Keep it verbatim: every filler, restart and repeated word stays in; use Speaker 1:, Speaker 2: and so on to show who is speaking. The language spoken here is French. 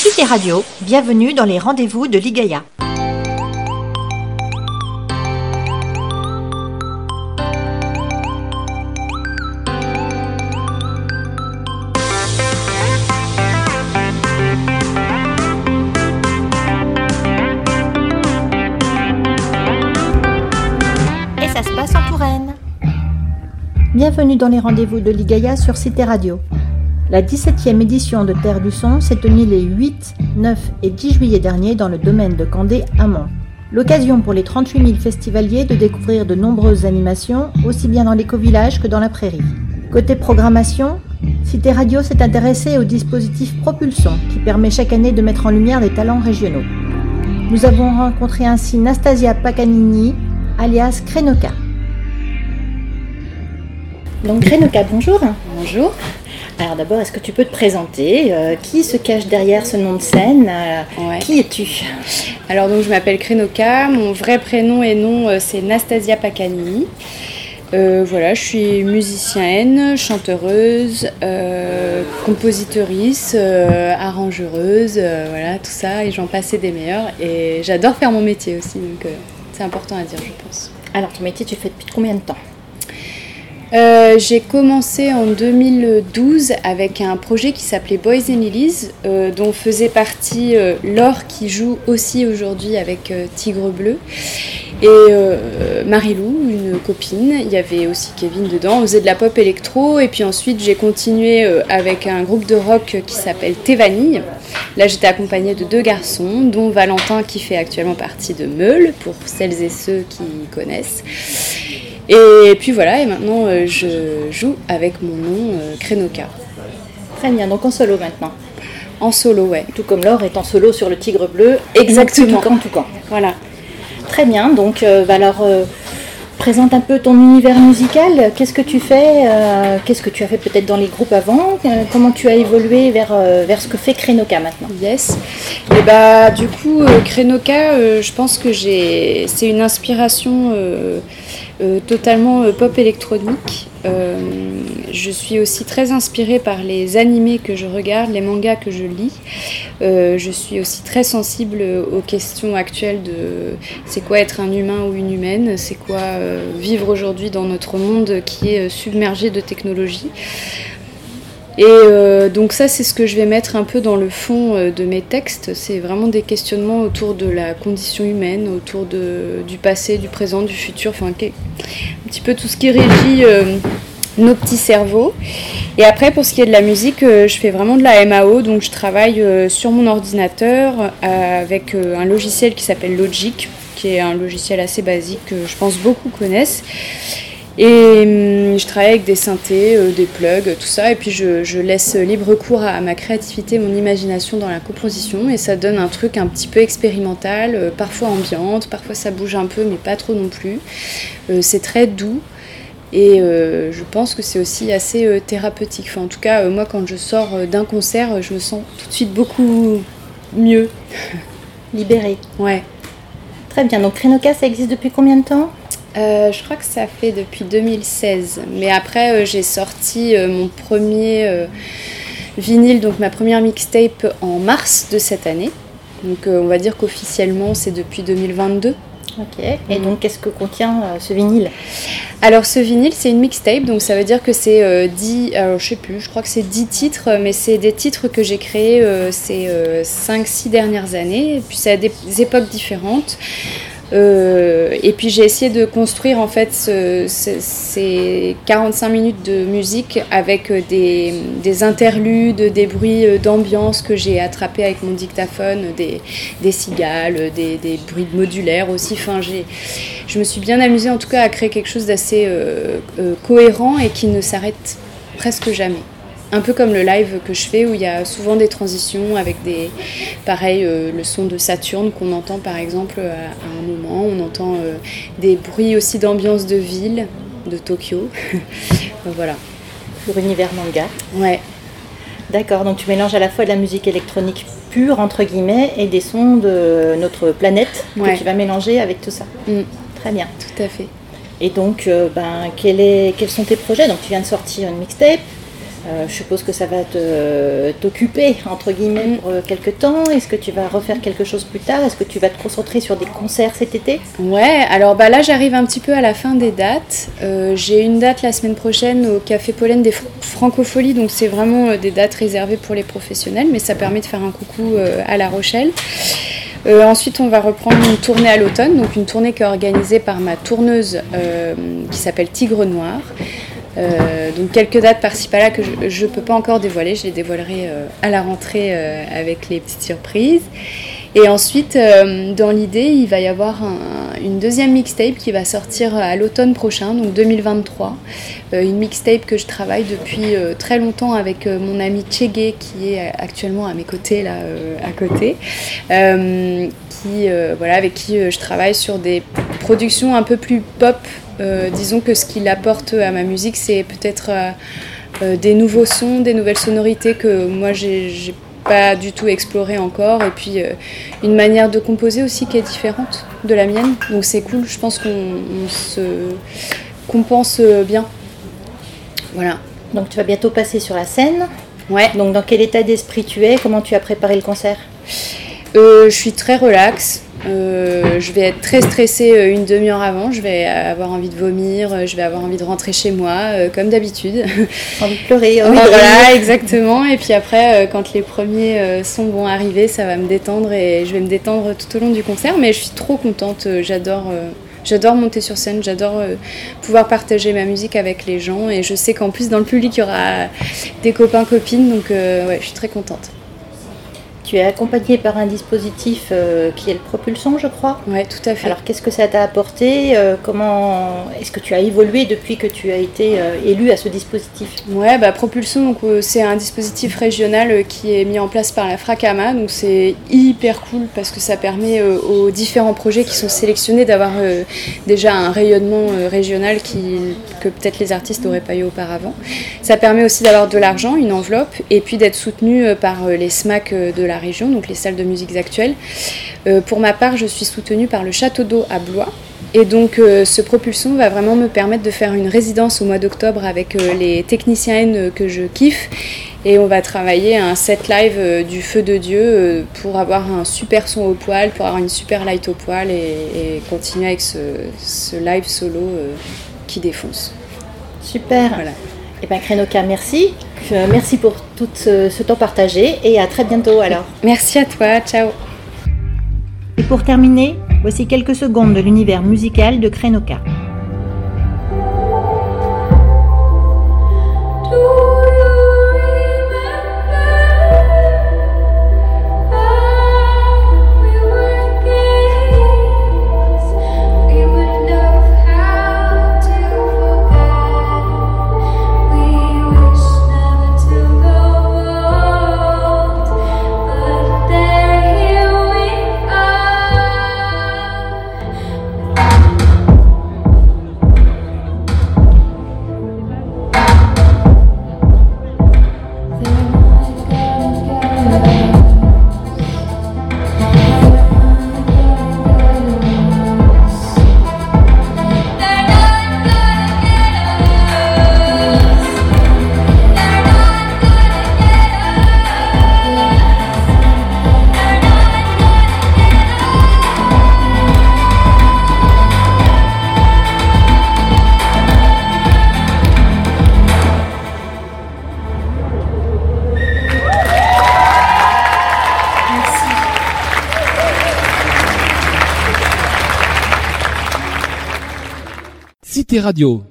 Speaker 1: Cité Radio, bienvenue dans les rendez-vous de l'Igaya. Et ça se passe en Touraine. Bienvenue dans les rendez-vous de l'Igaya sur Cité Radio. La dix-septième édition de Terre du Son s'est tenue les huit, neuf et dix juillet dernier dans le domaine de Candé à Mons. L'occasion pour les trente-huit mille festivaliers de découvrir de nombreuses animations, aussi bien dans l'écovillage que dans la prairie. Côté programmation, Cité Radio s'est intéressée au dispositif Propulsion, qui permet chaque année de mettre en lumière des talents régionaux. Nous avons rencontré ainsi Nastasia Paganini, alias Krenoka. Donc Krenoka, bonjour.
Speaker 2: Bonjour.
Speaker 1: Alors d'abord, est-ce que tu peux te présenter euh, Qui se cache derrière ce nom de scène euh,
Speaker 2: ouais.
Speaker 1: Qui es-tu?
Speaker 2: Alors donc je m'appelle Krenoka, mon vrai prénom et nom euh, c'est Nastasia Paganini. Euh, voilà, je suis musicienne, chanteuse, euh, compositeurice, euh, arrangeuse, euh, voilà tout ça et j'en passais des meilleurs et j'adore faire mon métier aussi donc euh, c'est important à dire je pense.
Speaker 1: Alors ton métier tu fais depuis combien de temps?
Speaker 2: Euh, j'ai commencé en deux mille douze avec un projet qui s'appelait Boys and Lilies, euh, dont faisait partie euh, Laure qui joue aussi aujourd'hui avec euh, Tigre Bleu et euh, Marilou, une copine. Il y avait aussi Kevin dedans, on faisait de la pop électro et puis ensuite j'ai continué euh, avec un groupe de rock qui s'appelle Thé Vanille. Là j'étais accompagnée de deux garçons, dont Valentin qui fait actuellement partie de Meule, pour celles et ceux qui connaissent. Et puis voilà, et maintenant euh, je joue avec mon nom euh, Krenoka.
Speaker 1: Très bien, donc en solo maintenant.
Speaker 2: En solo, ouais.
Speaker 1: Tout comme Laure est en solo sur le Tigre Bleu.
Speaker 2: Exactement.
Speaker 1: Tout camp, tout camp.
Speaker 2: Voilà.
Speaker 1: Très bien, donc euh, bah alors euh, présente un peu ton univers musical. Qu'est-ce que tu fais euh, Qu'est-ce que tu as fait peut-être dans les groupes avant euh, Comment tu as évolué vers, euh, vers ce que fait Krenoka maintenant?
Speaker 2: Yes. Et bah du coup, euh, Krenoka, euh, je pense que j'ai, c'est une inspiration euh, euh, totalement euh, pop électronique. Euh, je suis aussi très inspirée par les animés que je regarde, les mangas que je lis. Euh, je suis aussi très sensible aux questions actuelles de c'est quoi être un humain ou une humaine, c'est quoi euh, vivre aujourd'hui dans notre monde qui est submergé de technologie. Et euh, donc ça c'est ce que je vais mettre un peu dans le fond euh, de mes textes, c'est vraiment des questionnements autour de la condition humaine, autour de, du passé, du présent, du futur, enfin un petit peu tout ce qui régit euh, nos petits cerveaux. Et après pour ce qui est de la musique, euh, je fais vraiment de la M A O, donc je travaille euh, sur mon ordinateur euh, avec euh, un logiciel qui s'appelle Logic, qui est un logiciel assez basique que je pense beaucoup connaissent. Et hum, je travaille avec des synthés, euh, des plugs, tout ça, et puis je, je laisse libre cours à, à ma créativité, mon imagination dans la composition, et ça donne un truc un petit peu expérimental, euh, parfois ambiante, parfois ça bouge un peu, mais pas trop non plus. Euh, c'est très doux, et euh, je pense que c'est aussi assez euh, thérapeutique. Enfin, en tout cas, euh, moi, quand je sors euh, d'un concert, je me sens tout de suite beaucoup mieux.
Speaker 1: Libérée.
Speaker 2: Ouais.
Speaker 1: Très bien, donc Krenoka, ça existe depuis combien de temps?
Speaker 2: Euh, je crois que ça fait depuis deux mille seize, mais après euh, j'ai sorti euh, mon premier euh, vinyle, donc ma première mixtape en mars de cette année, donc euh, on va dire qu'officiellement c'est depuis deux mille vingt-deux.
Speaker 1: Ok, et donc qu'est-ce que contient euh, ce vinyle?
Speaker 2: Alors ce vinyle c'est une mixtape, donc ça veut dire que c'est euh, dix, alors je sais plus, je crois que c'est dix titres, mais c'est des titres que j'ai créés euh, ces euh, cinq six dernières années, et puis c'est à des époques différentes. Euh, et puis j'ai essayé de construire en fait ce, ce, ces quarante-cinq minutes de musique avec des, des interludes, des bruits d'ambiance que j'ai attrapés avec mon dictaphone, des, des cigales, des, des bruits modulaires aussi. Enfin, j'ai, je me suis bien amusée en tout cas à créer quelque chose d'assez euh, euh, cohérent et qui ne s'arrête presque jamais. Un peu comme le live que je fais où il y a souvent des transitions avec des, pareil, euh, le son de Saturne qu'on entend par exemple à, à un moment, on entend euh, des bruits aussi d'ambiance de ville, de Tokyo, voilà.
Speaker 1: Pour univers manga.
Speaker 2: Ouais.
Speaker 1: D'accord, donc tu mélanges à la fois de la musique électronique pure entre guillemets et des sons de notre planète que ouais. tu vas mélanger avec tout ça.
Speaker 2: Mm.
Speaker 1: Très bien.
Speaker 2: Tout à fait.
Speaker 1: Et donc, euh, ben, quel est, quels sont tes projets? Donc tu viens de sortir une mixtape. Euh, je suppose que ça va te, t'occuper, entre guillemets,
Speaker 2: Mm.
Speaker 1: pour euh, quelques temps. Est-ce que tu vas refaire quelque chose plus tard? Est-ce que tu vas te concentrer sur des concerts cet été?
Speaker 2: Ouais, alors bah là j'arrive un petit peu à la fin des dates. Euh, j'ai une date la semaine prochaine au Café Pollen des Fr- Francopholies, donc c'est vraiment euh, des dates réservées pour les professionnels, mais ça permet de faire un coucou euh, à La Rochelle. Euh, ensuite, on va reprendre une tournée à l'automne, donc une tournée qui est organisée par ma tourneuse euh, qui s'appelle Tigre Noir. Euh, donc quelques dates par-ci par-là que je ne peux pas encore dévoiler, je les dévoilerai euh, à la rentrée euh, avec les petites surprises. Et ensuite, euh, dans l'idée, il va y avoir un, une deuxième mixtape qui va sortir à l'automne prochain, donc deux mille vingt-trois. Euh, une mixtape que je travaille depuis euh, très longtemps avec euh, mon ami Tchégué, qui est actuellement à mes côtés, là, euh, à côté. Euh, qui, euh, voilà, avec qui euh, je travaille sur des productions un peu plus pop. Euh, disons que ce qu'il apporte à ma musique, c'est peut-être euh, euh, des nouveaux sons, des nouvelles sonorités que moi, j'ai, j'ai pas du tout exploré encore, et puis euh, une manière de composer aussi qui est différente de la mienne, donc c'est cool. Je pense qu'on on se compense bien, voilà.
Speaker 1: Donc tu vas bientôt passer sur la scène.
Speaker 2: Ouais.
Speaker 1: Donc dans quel état d'esprit tu es? Comment tu as préparé le concert?
Speaker 2: euh, je suis très relax. Euh, je vais être très stressée une demi-heure avant, je vais avoir envie de vomir, je vais avoir envie de rentrer chez moi, euh, comme d'habitude.
Speaker 1: Envie de pleurer, envie
Speaker 2: Oh,
Speaker 1: de
Speaker 2: voilà,
Speaker 1: rire.
Speaker 2: exactement. Et puis après, euh, quand les premiers euh, sons vont arriver, ça va me détendre et je vais me détendre tout au long du concert. Mais je suis trop contente, euh, j'adore, euh, j'adore monter sur scène, j'adore euh, pouvoir partager ma musique avec les gens. Et je sais qu'en plus, dans le public, il y aura des copains, copines, donc euh, ouais, je suis très contente.
Speaker 1: Tu es accompagnée par un dispositif euh, qui est le propulson, je crois.
Speaker 2: Ouais, tout à fait.
Speaker 1: Alors qu'est-ce que ça t'a apporté? euh, Comment est-ce que tu as évolué depuis que tu as été euh, élue à ce dispositif?
Speaker 2: Ouais, bah Propulsion, donc, euh, c'est un dispositif régional euh, qui est mis en place par la Fracama, donc c'est hyper cool parce que ça permet euh, aux différents projets qui sont sélectionnés d'avoir euh, déjà un rayonnement euh, régional qui, que peut-être les artistes n'auraient pas eu auparavant. Ça permet aussi d'avoir de l'argent, une enveloppe, et puis d'être soutenu euh, par euh, les S M A C euh, de la région, donc les salles de musique actuelles. Euh, pour ma part, je suis soutenue par le Château d'Eau à Blois. Et donc euh, ce propulsion va vraiment me permettre de faire une résidence au mois d'octobre avec euh, les techniciennes que je kiffe. Et on va travailler un set live euh, du feu de Dieu euh, pour avoir un super son au poil, pour avoir une super light au poil et, et continuer avec ce, ce live solo euh, qui défonce.
Speaker 1: Super.
Speaker 2: Voilà.
Speaker 1: Eh bien Krenoka, merci. Euh, merci pour tout ce, ce temps partagé et à très bientôt alors.
Speaker 2: Merci à toi, ciao.
Speaker 1: Et pour terminer, voici quelques secondes de l'univers musical de Krenoka.
Speaker 3: Cité Radio,